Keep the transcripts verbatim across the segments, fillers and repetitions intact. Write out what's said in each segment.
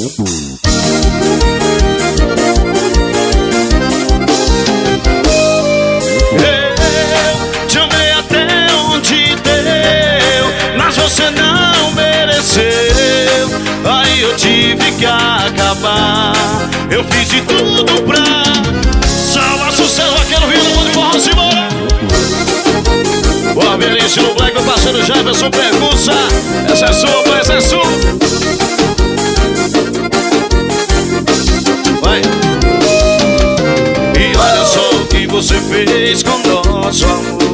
Eu te amei até onde deu, mas você não mereceu. Aí eu tive que acabar. Eu fiz de tudo pra salvar sucesso. Aquele Rio do Mundo de Forró, simbora! Boa, Benício, no Black, meu parceiro Jefferson pergunta. Essa é sua, pai, essa é sua. Vai. E olha só o que você fez com nosso amor.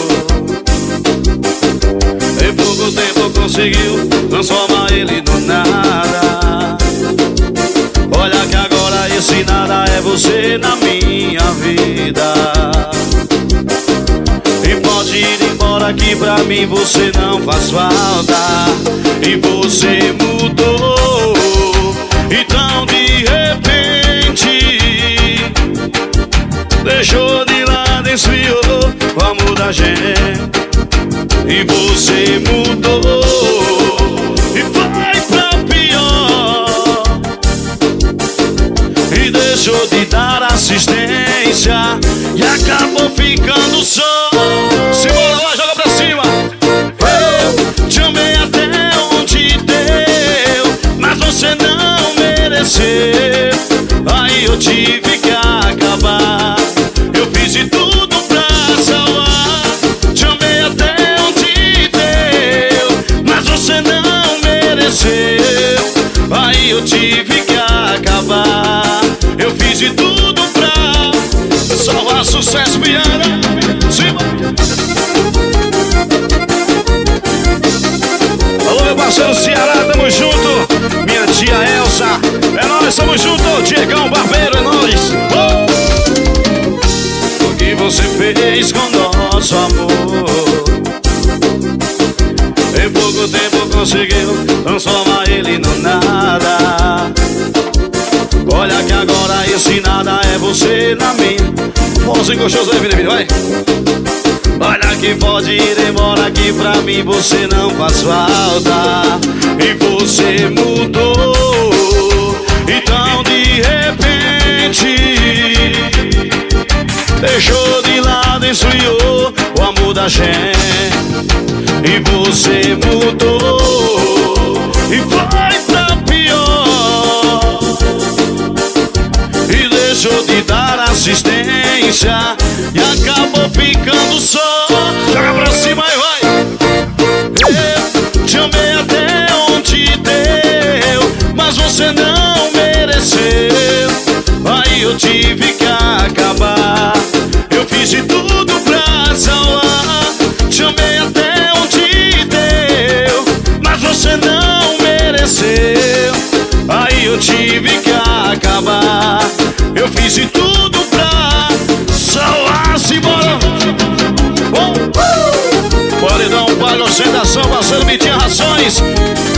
Em pouco tempo conseguiu transformar ele no nada. Olha que agora esse nada é você na minha vida. E pode ir embora que pra mim você não faz falta. E você mudou, então de repente deixou de lado, esfriou o amor da gente. E você mudou e foi pra pior. E deixou de dar assistência e acabou ficando só. Simbora lá, joga pra cima. Eu te amei até onde deu, mas você não mereceu. Aí eu tive que acabar. Eu fiz de tudo pra salvar. Te amei até onde deu, mas você não mereceu. Aí eu tive que acabar. Eu fiz de tudo pra salvar sucesso, Viana. Alô, meu parceiro Ceará, tamo junto. Minha tia Elsa, é nóis, tamo junto. Diegão Barbeiro, é nóis. Oh! O que você fez com nosso amor? Em pouco tempo conseguiu transformar ele no nada. Olha que agora esse nada é você na minha. Você gostoso aí, filho, vai. Olha que pode ir embora que pra mim você não faz falta. E você mudou, então de repente deixou de lado, esfriou o amor da gente. E você mudou e foi pra pior. E deixou de dar assistência e acabou ficando só. Joga pra cima e vai. Eu te amei até onde deu, mas você não mereceu. Aí eu tive que acabar. Eu fiz de tudo pra salvar. Te amei até onde deu, mas você não mereceu. Aí eu tive que acabar. Eu fiz de tudo pra salvar-se, bora. Bom, uh! Paredão, palha, ostentação, parceiro, Mitinha Rações.